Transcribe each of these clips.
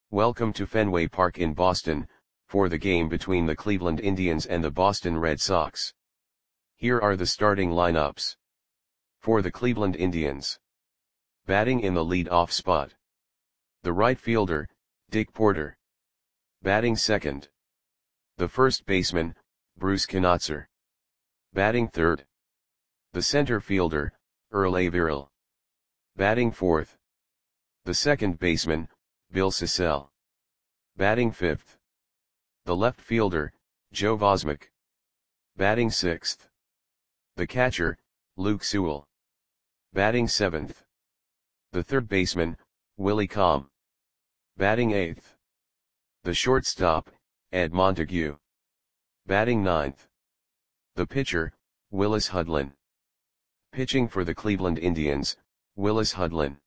Welcome to Fenway Park in Boston, for the game between the Cleveland Indians and the Boston Red Sox. Here are the starting lineups. For the Cleveland Indians. Batting in the lead-off spot. The right fielder, Dick Porter. Batting second. The first baseman, Bruce Knotzer. Batting third. The center fielder, Earl Averill. Batting fourth. The second baseman, Bill Sissell. Batting fifth. The left fielder, Joe Vosmek. Batting sixth. The catcher, Luke Sewell. Batting seventh. The third baseman, Willie Comm. Batting eighth. The shortstop, Ed Montague. Batting ninth. The pitcher, Willis Hudlin. Pitching for the Cleveland Indians, Willis Hudlin.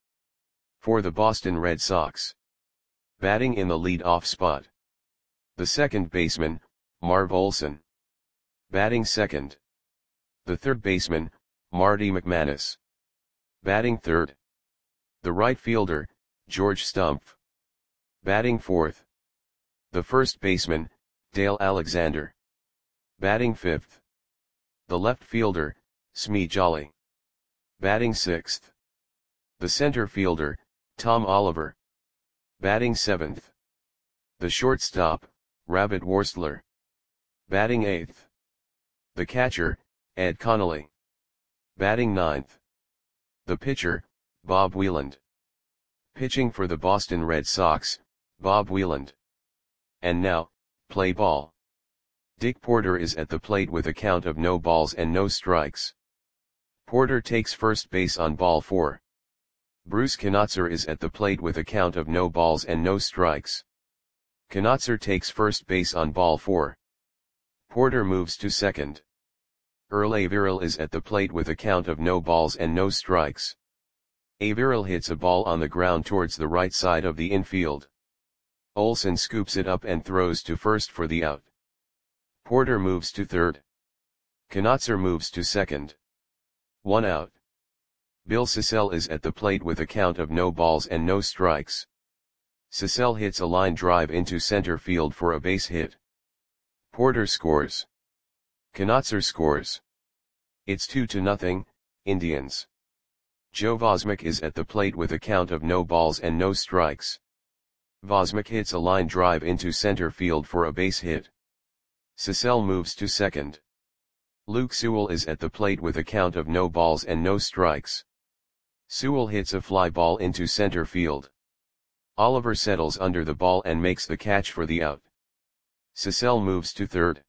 For the Boston Red Sox. Batting in the lead-off spot. The second baseman, Marv Olson. Batting second. The third baseman, Marty McManus. Batting third. The right fielder, George Stumpf. Batting fourth. The first baseman, Dale Alexander. Batting fifth. The left fielder, Smee Jolly. Batting sixth. The center fielder, Tom Oliver. Batting seventh. The shortstop, Rabbit Worstler. Batting eighth. The catcher, Ed Connolly. Batting ninth. The pitcher, Bob Wieland. Pitching for the Boston Red Sox, Bob Wieland. And now, play ball. Dick Porter is at the plate with a count of no balls and no strikes. Porter takes first base on ball 4. Bruce Knotzer is at the plate with a count of no balls and no strikes. Knotzer takes first base on ball 4. Porter moves to second. Earl Averill is at the plate with a count of no balls and no strikes. Averill hits a ball on the ground towards the right side of the infield. Olson scoops it up and throws to first for the out. Porter moves to third. Knotzer moves to second. 1 out. Bill Sissell is at the plate with a count of no balls and no strikes. Sissell hits a line drive into center field for a base hit. Porter scores. Knotzer scores. It's 2-0, Indians. Joe Vosmek is at the plate with a count of no balls and no strikes. Vosmek hits a line drive into center field for a base hit. Sissell moves to second. Luke Sewell is at the plate with a count of no balls and no strikes. Sewell hits a fly ball into center field. Oliver settles under the ball and makes the catch for the out. Sissell moves to third.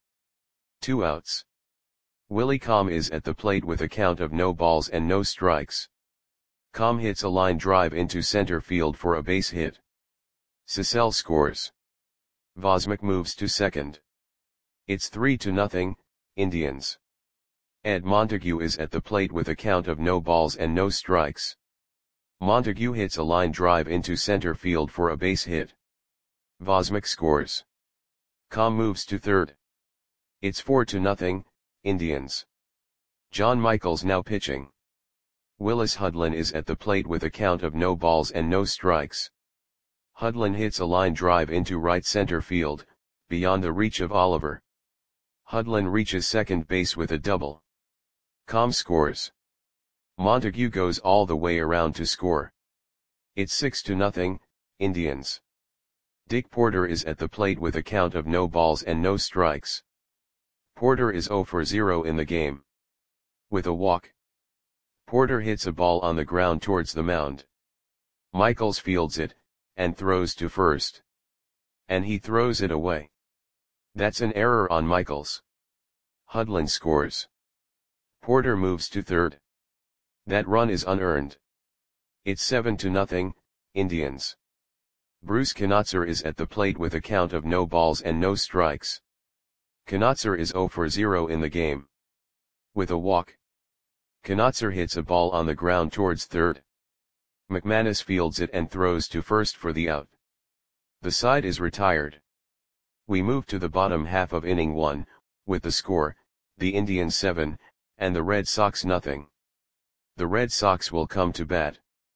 2 outs. Willie Comm is at the plate with a count of no balls and no strikes. Comm hits a line drive into center field for a base hit. Sissell scores. Vosmek moves to second. It's 3-0, Indians. Ed Montague is at the plate with a count of no balls and no strikes. Montague hits a line drive into center field for a base hit. Vosmek scores. Comm moves to third. It's 4-0, Indians. John Michaels now pitching. Willis Hudlin is at the plate with a count of no balls and no strikes. Hudlin hits a line drive into right center field, beyond the reach of Oliver. Hudlin reaches second base with a double. Comm scores. Montague goes all the way around to score. It's 6-0, Indians. Dick Porter is at the plate with a count of no balls and no strikes. Porter is 0 for 0 in the game. With a walk. Porter hits a ball on the ground towards the mound. Michaels fields it, and throws to first. And he throws it away. That's an error on Michaels. Hudlin scores. Porter moves to third. That run is unearned. It's 7-0, Indians. Bruce Knotzer is at the plate with a count of no balls and no strikes. Knotzer is 0 for 0 in the game. With a walk. Knotzer hits a ball on the ground towards third. McManus fields it and throws to first for the out. The side is retired. We move to the bottom half of inning 1, with the score, the Indians 7, and the Red Sox nothing. The Red Sox will come to bat.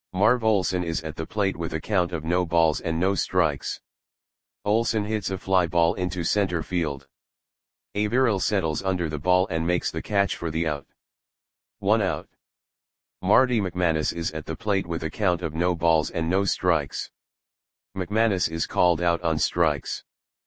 Marv Olsen is at the plate with a count of no balls and no strikes. Olsen hits a fly ball into center field. Averill settles under the ball and makes the catch for the out. 1 out. Marty McManus is at the plate with a count of no balls and no strikes. McManus is called out on strikes.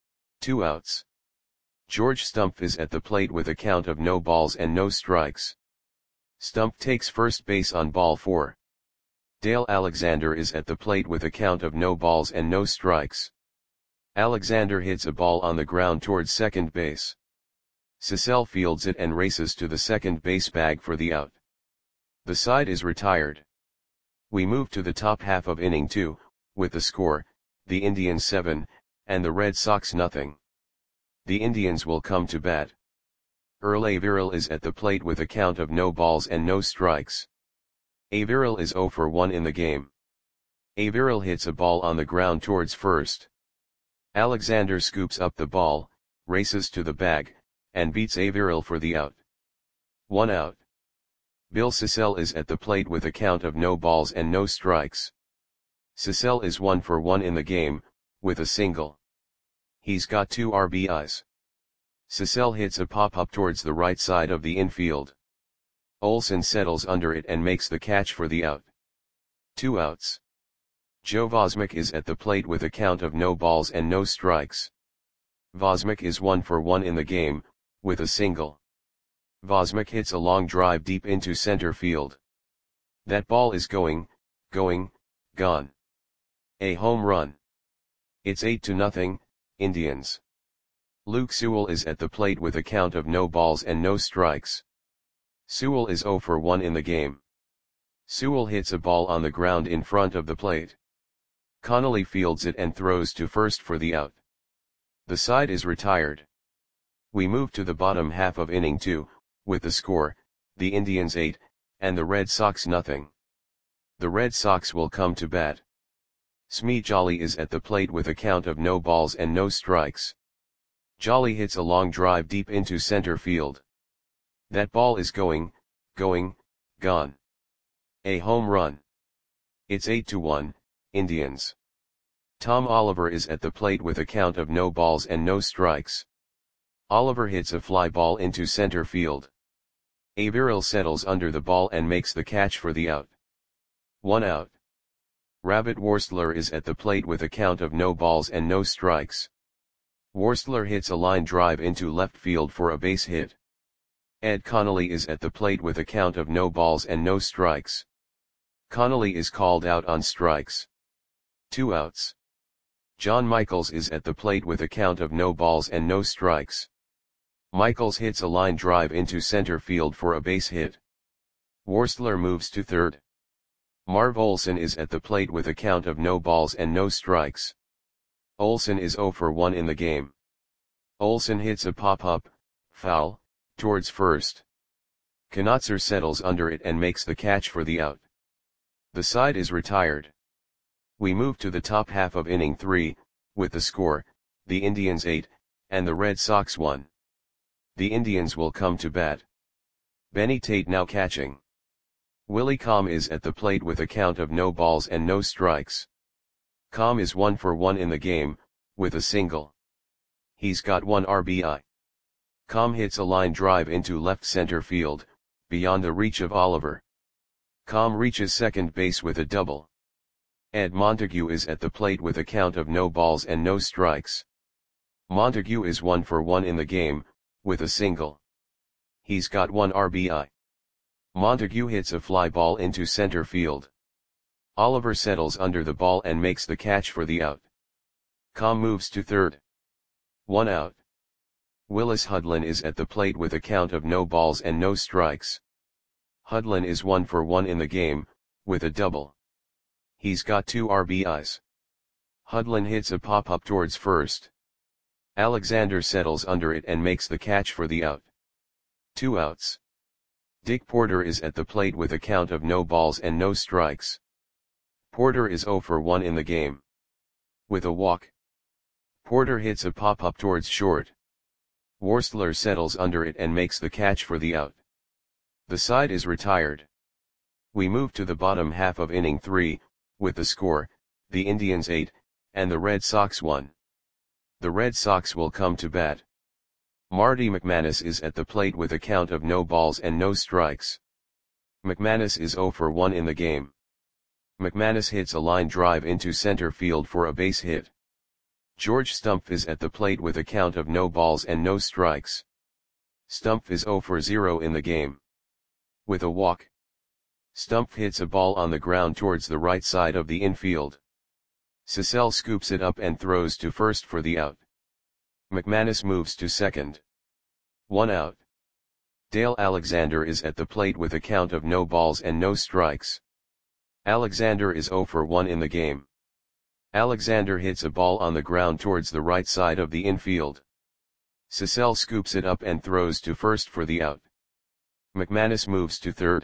2 outs. George Stumpf is at the plate with a count of no balls and no strikes. Stumpf takes first base on ball 4. Dale Alexander is at the plate with a count of no balls and no strikes. Alexander hits a ball on the ground towards second base. Cecil fields it and races to the second base bag for the out. The side is retired. We move to the top half of inning 2, with the score, the Indians 7, and the Red Sox nothing. The Indians will come to bat. Earl Averill is at the plate with a count of no balls and no strikes. Averill is 0 for 1 in the game. Averill hits a ball on the ground towards first. Alexander scoops up the ball, races to the bag, and beats Averill for the out. 1 out. Bill Cecil is at the plate with a count of no balls and no strikes. Cecil is 1 for 1 in the game, with a single. He's got 2 RBIs. Cecil hits a pop-up towards the right side of the infield. Olsen settles under it and makes the catch for the out. 2 outs. Joe Vosmick is at the plate with a count of no balls and no strikes. Vosmick is 1 for 1 in the game, with a single. Vosmick hits a long drive deep into center field. That ball is going, gone. A home run. It's 8-0, Indians. Luke Sewell is at the plate with a count of no balls and no strikes. Sewell is 0 for 1 in the game. Sewell hits a ball on the ground in front of the plate. Connolly fields it and throws to first for the out. The side is retired. We move to the bottom half of inning 2, with the score, the Indians 8, and the Red Sox nothing. The Red Sox will come to bat. Smee Jolly is at the plate with a count of no balls and no strikes. Jolly hits a long drive deep into center field. That ball is going, gone. A home run. It's 8-1, Indians. Tom Oliver is at the plate with a count of no balls and no strikes. Oliver hits a fly ball into center field. Averill settles under the ball and makes the catch for the out. 1 out. Rabbit Worstler is at the plate with a count of no balls and no strikes. Worstler hits a line drive into left field for a base hit. Ed Connolly is at the plate with a count of no balls and no strikes. Connolly is called out on strikes. 2 outs. John Michaels is at the plate with a count of no balls and no strikes. Michaels hits a line drive into center field for a base hit. Worstler moves to third. Marv Olsen is at the plate with a count of no balls and no strikes. Olsen is 0 for 1 in the game. Olsen hits a pop-up, foul, towards first. Knotzer settles under it and makes the catch for the out. The side is retired. We move to the top half of inning 3, with the score, the Indians 8, and the Red Sox 1. The Indians will come to bat. Benny Tate now catching. Willie Comm is at the plate with a count of no balls and no strikes. Comm is 1 for 1 in the game, with a single. He's got 1 RBI. Comm hits a line drive into left center field, beyond the reach of Oliver. Comm reaches second base with a double. Ed Montague is at the plate with a count of no balls and no strikes. Montague is 1 for 1 in the game, with a single. He's got 1 RBI. Montague hits a fly ball into center field. Oliver settles under the ball and makes the catch for the out. Comm moves to third. 1 out. Willis Hudlin is at the plate with a count of no balls and no strikes. Hudlin is 1 for 1 in the game, with a double. He's got 2 RBIs. Hudlin hits a pop-up towards first. Alexander settles under it and makes the catch for the out. 2 outs. Dick Porter is at the plate with a count of no balls and no strikes. Porter is 0 for 1 in the game. With a walk. Porter hits a pop-up towards short. Worstler settles under it and makes the catch for the out. The side is retired. We move to the bottom half of inning 3, with the score, the Indians 8, and the Red Sox 1. The Red Sox will come to bat. Marty McManus is at the plate with a count of no balls and no strikes. McManus is 0 for 1 in the game. McManus hits a line drive into center field for a base hit. George Stumpf is at the plate with a count of no balls and no strikes. Stumpf is 0 for 0 in the game. With a walk, Stumpf hits a ball on the ground towards the right side of the infield. Cecil scoops it up and throws to first for the out. McManus moves to second. 1 out. Dale Alexander is at the plate with a count of no balls and no strikes. Alexander is 0 for 1 in the game. Alexander hits a ball on the ground towards the right side of the infield. Cecil scoops it up and throws to first for the out. McManus moves to third.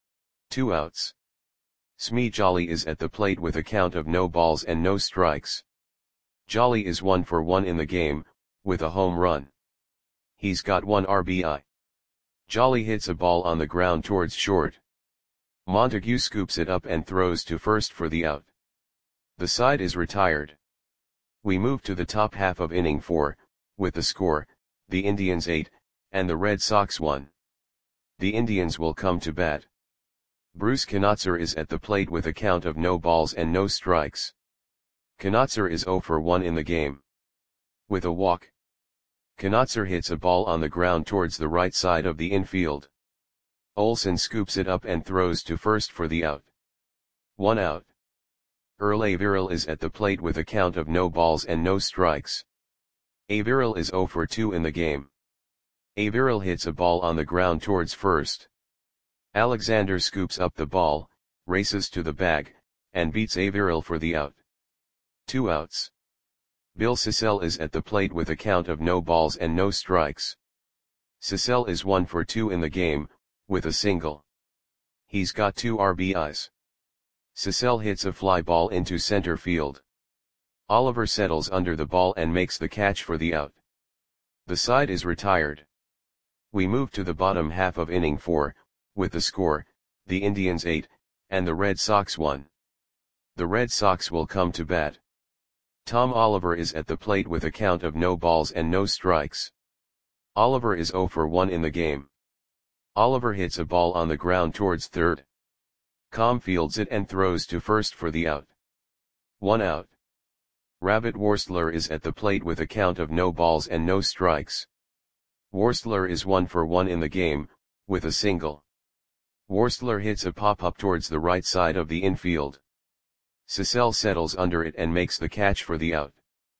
2 outs. Smee Jolly is at the plate with a count of no balls and no strikes. Jolly is 1 for 1 in the game, with a home run. He's got 1 RBI. Jolly hits a ball on the ground towards short. Montague scoops it up and throws to first for the out. The side is retired. We move to the top half of inning 4, with the score, the Indians 8, and the Red Sox 1. The Indians will come to bat. Bruce Knotzer is at the plate with a count of no balls and no strikes. Knotzer is 0 for 1 in the game. With a walk, Knotzer hits a ball on the ground towards the right side of the infield. Olson scoops it up and throws to first for the out. 1 out. Earl Averill is at the plate with a count of no balls and no strikes. Averill is 0 for 2 in the game. Averill hits a ball on the ground towards first. Alexander scoops up the ball, races to the bag, and beats Averill for the out. 2 outs. Bill Cecil is at the plate with a count of no balls and no strikes. Cecil is 1 for 2 in the game, with a single. He's got 2 RBIs. Cecil hits a fly ball into center field. Oliver settles under the ball and makes the catch for the out. The side is retired. We move to the bottom half of inning 4, with the score, the Indians 8, and the Red Sox 1. The Red Sox will come to bat. Tom Oliver is at the plate with a count of no balls and no strikes. Oliver is 0 for 1 in the game. Oliver hits a ball on the ground towards third. Com fields it and throws to first for the out. 1 out. Rabbit Worstler is at the plate with a count of no balls and no strikes. Worstler is 1 for 1 in the game, with a single. Worstler hits a pop-up towards the right side of the infield. Cecil settles under it and makes the catch for the out.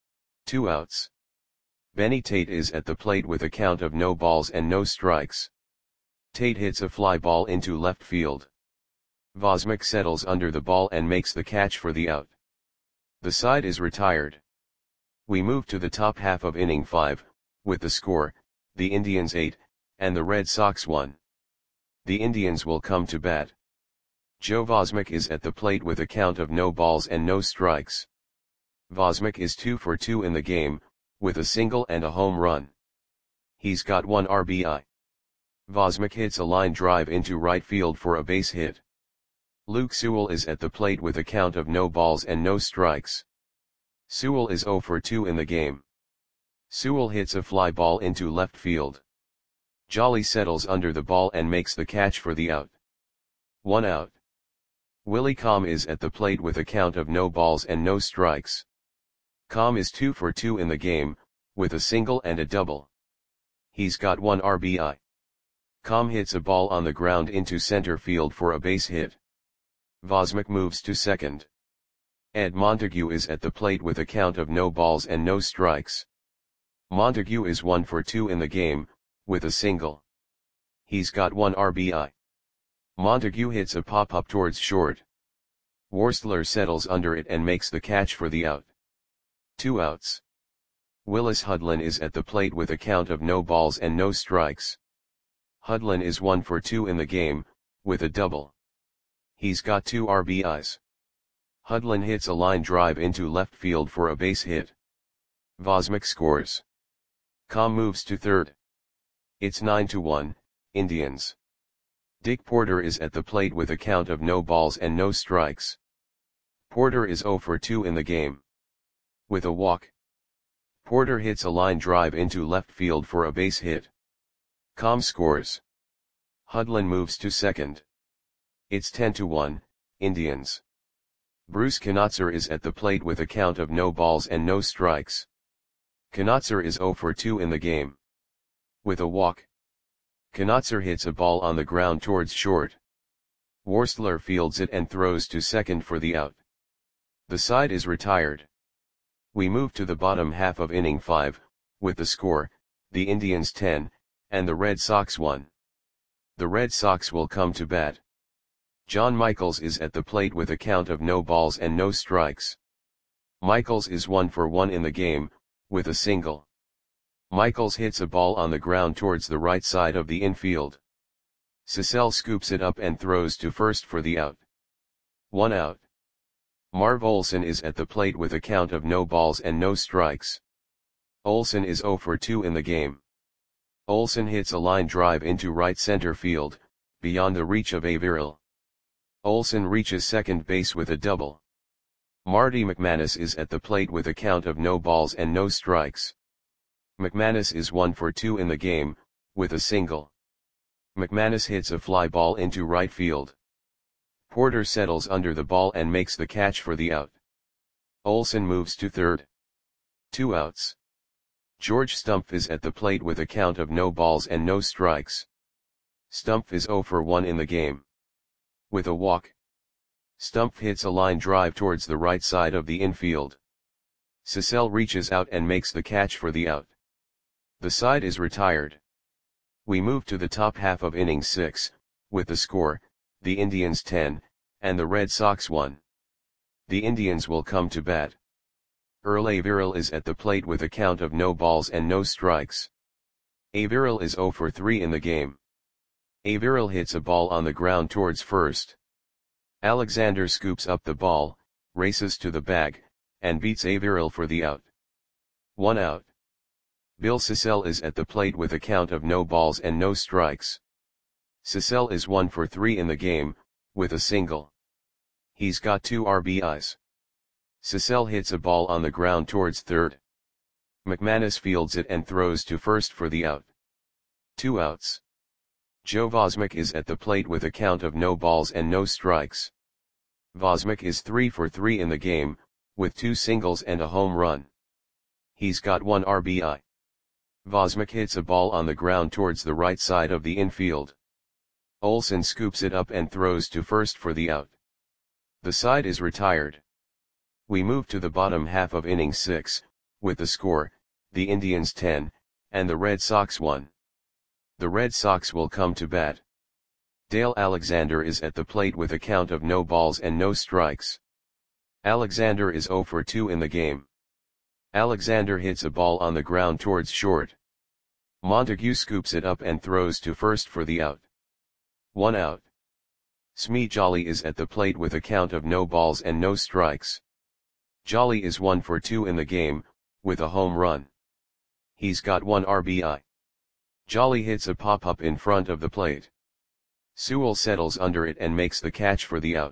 2 outs. Benny Tate is at the plate with a count of no balls and no strikes. Tate hits a fly ball into left field. Vosmick settles under the ball and makes the catch for the out. The side is retired. We move to the top half of inning 5, with the score, the Indians 8, and the Red Sox 1. The Indians will come to bat. Joe Vosmick is at the plate with a count of no balls and no strikes. Vosmick is 2 for 2 in the game, with a single and a home run. He's got 1 RBI. Vosmick hits a line drive into right field for a base hit. Luke Sewell is at the plate with a count of no balls and no strikes. Sewell is 0 for 2 in the game. Sewell hits a fly ball into left field. Jolly settles under the ball and makes the catch for the out. 1 out. Willie Com is at the plate with a count of no balls and no strikes. Com is 2 for 2 in the game, with a single and a double. He's got 1 RBI. Com hits a ball on the ground into center field for a base hit. Vosmick moves to second. Ed Montague is at the plate with a count of no balls and no strikes. Montague is 1 for 2 in the game, with a single. He's got 1 RBI. Montague hits a pop-up towards short. Worstler settles under it and makes the catch for the out. 2 outs. Willis Hudlin is at the plate with a count of no balls and no strikes. Hudlin is 1 for 2 in the game, with a double. He's got 2 RBIs. Hudlin hits a line drive into left field for a base hit. Vosmick scores. Com moves to third. It's 9-1, Indians. Dick Porter is at the plate with a count of no balls and no strikes. Porter is 0 for 2 in the game. With a walk, Porter hits a line drive into left field for a base hit. Com scores. Hudlin moves to second. It's 10-1, Indians. Bruce Knotzer is at the plate with a count of no balls and no strikes. Knotzer is 0 for 2 in the game. With a walk, Knotzer hits a ball on the ground towards short. Worstler fields it and throws to second for the out. The side is retired. We move to the bottom half of inning 5, with the score, the Indians 10, and the Red Sox 1. The Red Sox will come to bat. John Michaels is at the plate with a count of no balls and no strikes. Michaels is 1 for 1 in the game, with a single. Michaels hits a ball on the ground towards the right side of the infield. Cecil scoops it up and throws to first for the out. 1 out. Marv Olson is at the plate with a count of no balls and no strikes. Olson is 0 for 2 in the game. Olson hits a line drive into right center field, beyond the reach of Averill. Olson reaches second base with a double. Marty McManus is at the plate with a count of no balls and no strikes. McManus is 1 for 2 in the game, with a single. McManus hits a fly ball into right field. Porter settles under the ball and makes the catch for the out. Olson moves to third. 2 outs. George Stumpf is at the plate with a count of no balls and no strikes. Stumpf is 0 for 1 in the game. With a walk, Stumpf hits a line drive towards the right side of the infield. Cecil reaches out and makes the catch for the out. The side is retired. We move to the top half of inning 6, with the score, the Indians 10, and the Red Sox 1. The Indians will come to bat. Earl Averill is at the plate with a count of no balls and no strikes. Averill is 0 for 3 in the game. Averill hits a ball on the ground towards first. Alexander scoops up the ball, races to the bag, and beats Averill for the out. 1 out. Bill Cecil is at the plate with a count of no balls and no strikes. Cecil is 1 for 3 in the game, with a single. He's got 2 RBIs. Cecil hits a ball on the ground towards third. McManus fields it and throws to first for the out. 2 outs. Joe Vosmick is at the plate with a count of no balls and no strikes. Vosmick is 3 for 3 in the game, with 2 singles and a home run. He's got 1 RBI. Vosmick hits a ball on the ground towards the right side of the infield. Olson scoops it up and throws to first for the out. The side is retired. We move to the bottom half of inning 6, with the score, the Indians 10, and the Red Sox 1. The Red Sox will come to bat. Dale Alexander is at the plate with a count of no balls and no strikes. Alexander is 0 for 2 in the game. Alexander hits a ball on the ground towards short. Montague scoops it up and throws to first for the out. 1 out. Smee Jolly is at the plate with a count of no balls and no strikes. Jolly is 1 for 2 in the game, with a home run. He's got 1 RBI. Jolly hits a pop-up in front of the plate. Sewell settles under it and makes the catch for the out.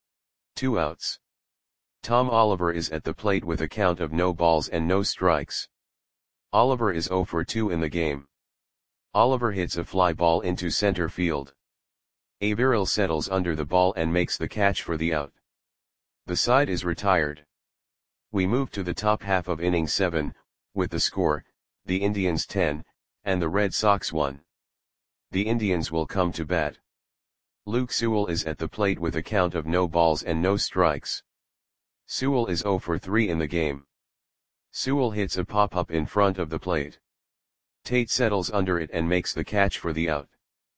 2 outs. Tom Oliver is at the plate with a count of no balls and no strikes. Oliver is 0 for 2 in the game. Oliver hits a fly ball into center field. Averill settles under the ball and makes the catch for the out. The side is retired. We move to the top half of inning 7, with the score, the Indians 10, and the Red Sox 1. The Indians will come to bat. Luke Sewell is at the plate with a count of no balls and no strikes. Sewell is 0 for 3 in the game. Sewell hits a pop-up in front of the plate. Tate settles under it and makes the catch for the out.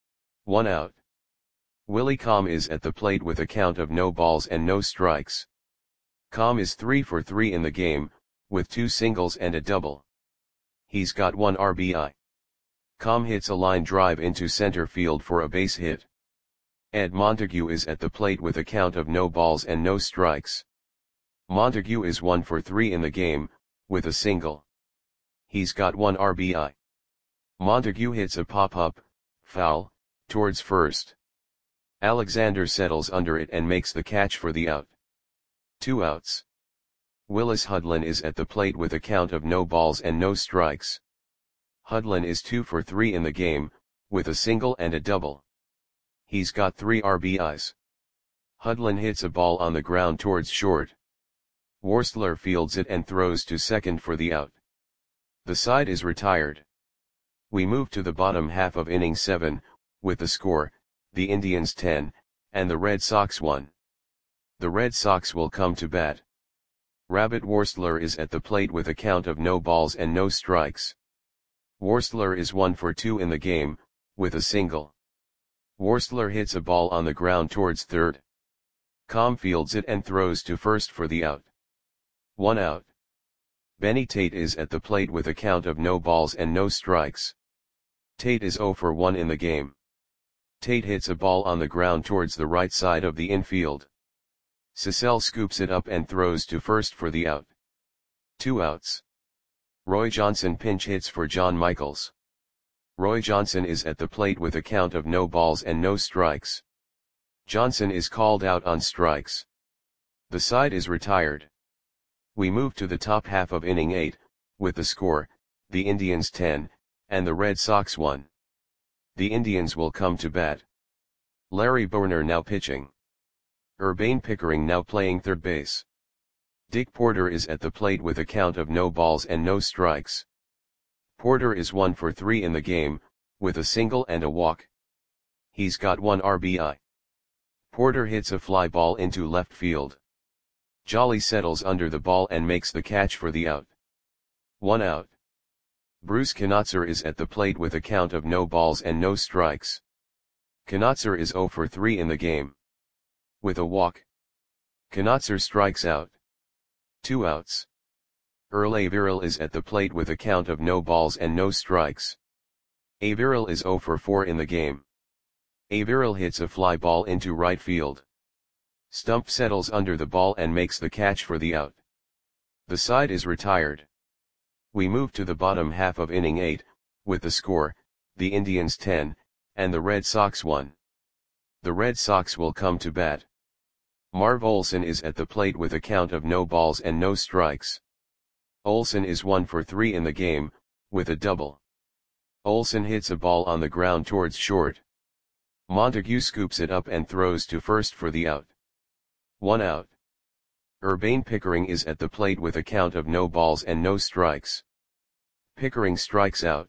1 out. Willie Comm is at the plate with a count of no balls and no strikes. Comm is 3 for 3 in the game, with 2 singles and a double. He's got 1 RBI. Comm hits a line drive into center field for a base hit. Ed Montague is at the plate with a count of no balls and no strikes. Montague is 1 for 3 in the game, with a single. He's got 1 RBI. Montague hits a pop-up, foul, towards first. Alexander settles under it and makes the catch for the out. 2 outs. Willis Hudlin is at the plate with a count of no balls and no strikes. Hudlin is 2 for 3 in the game, with a single and a double. He's got 3 RBIs. Hudlin hits a ball on the ground towards short. Worstler fields it and throws to second for the out. The side is retired. We move to the bottom half of inning 7, with the score, the Indians 10, and the Red Sox 1. The Red Sox will come to bat. Rabbit Worstler is at the plate with a count of no balls and no strikes. Worstler is 1 for 2 in the game, with a single. Worstler hits a ball on the ground towards third. Com fields it and throws to first for the out. 1 out. Benny Tate is at the plate with a count of no balls and no strikes. Tate is 0 for 1 in the game. Tate hits a ball on the ground towards the right side of the infield. Cecil scoops it up and throws to first for the out. 2 outs. Roy Johnson pinch hits for John Michaels. Roy Johnson is at the plate with a count of no balls and no strikes. Johnson is called out on strikes. The side is retired. We move to the top half of inning 8, with the score, the Indians 10, and the Red Sox 1. The Indians will come to bat. Larry Boerner now pitching. Urbane Pickering now playing third base. Dick Porter is at the plate with a count of no balls and no strikes. Porter is 1 for 3 in the game, with a single and a walk. He's got 1 RBI. Porter hits a fly ball into left field. Jolly settles under the ball and makes the catch for the out. 1 out. Bruce Knotzer is at the plate with a count of no balls and no strikes. Knotzer is 0 for 3 in the game. With a walk. Knotzer strikes out. 2 outs. Earl Averill is at the plate with a count of no balls and no strikes. Averill is 0 for 4 in the game. Averill hits a fly ball into right field. Stump settles under the ball and makes the catch for the out. The side is retired. We move to the bottom half of inning 8, with the score, the Indians 10, and the Red Sox 1. The Red Sox will come to bat. Marv Olson is at the plate with a count of no balls and no strikes. Olson is 1 for 3 in the game, with a double. Olson hits a ball on the ground towards short. Montague scoops it up and throws to first for the out. 1 out. Urbane Pickering is at the plate with a count of no balls and no strikes. Pickering strikes out.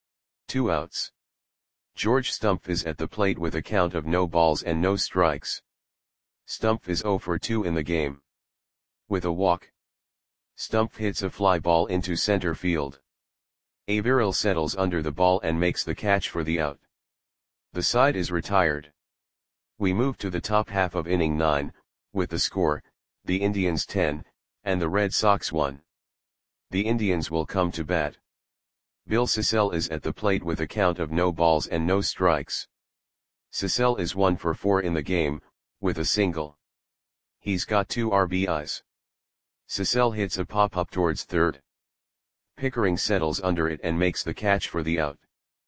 2 outs. George Stumpf is at the plate with a count of no balls and no strikes. Stumpf is 0 for 2 in the game. With a walk. Stumpf hits a fly ball into center field. Averill settles under the ball and makes the catch for the out. The side is retired. We move to the top half of inning 9, with the score, the Indians 10, and the Red Sox 1. The Indians will come to bat. Bill Cecil is at the plate with a count of no balls and no strikes. Cecil is 1 for 4 in the game, with a single. He's got 2 RBIs. Cecil hits a pop-up towards third. Pickering settles under it and makes the catch for the out.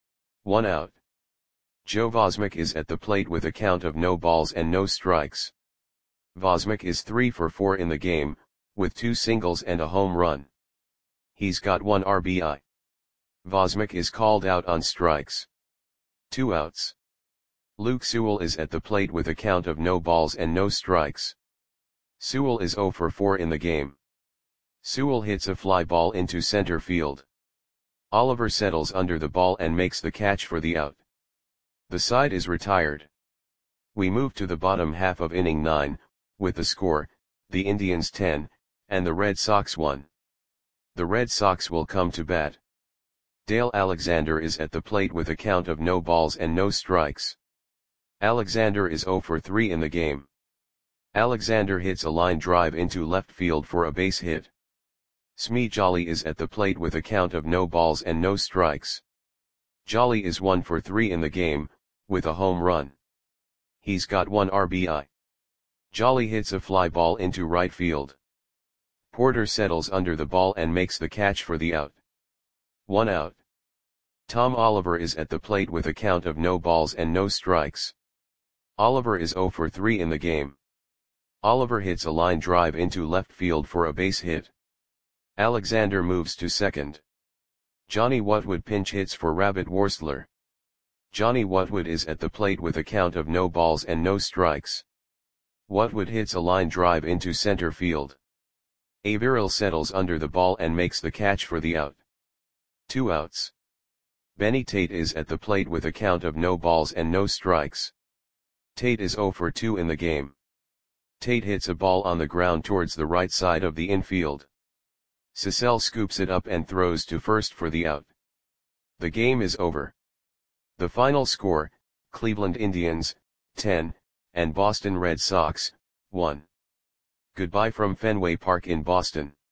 1 out. Joe Vosmick is at the plate with a count of no balls and no strikes. Vosmick is 3 for 4 in the game, with 2 singles and a home run. He's got 1 RBI. Vosmick is called out on strikes. 2 outs. Luke Sewell is at the plate with a count of no balls and no strikes. Sewell is 0 for 4 in the game. Sewell hits a fly ball into center field. Oliver settles under the ball and makes the catch for the out. The side is retired. We move to the bottom half of inning 9, with the score, the Indians 10, and the Red Sox 1. The Red Sox will come to bat. Dale Alexander is at the plate with a count of no balls and no strikes. Alexander is 0 for 3 in the game. Alexander hits a line drive into left field for a base hit. Smee Jolly is at the plate with a count of no balls and no strikes. Jolly is 1 for 3 in the game, with a home run. He's got 1 RBI. Jolly hits a fly ball into right field. Porter settles under the ball and makes the catch for the out. 1 out. Tom Oliver is at the plate with a count of no balls and no strikes. Oliver is 0 for 3 in the game. Oliver hits a line drive into left field for a base hit. Alexander moves to second. Johnny Whatwood pinch hits for Rabbit Worstler. Johnny Whatwood is at the plate with a count of no balls and no strikes. Whatwood hits a line drive into center field. Averill settles under the ball and makes the catch for the out. 2 outs. Benny Tate is at the plate with a count of no balls and no strikes. Tate is 0 for 2 in the game. Tate hits a ball on the ground towards the right side of the infield. Cecil scoops it up and throws to first for the out. The game is over. The final score, Cleveland Indians, 10, and Boston Red Sox, 1. Goodbye from Fenway Park in Boston.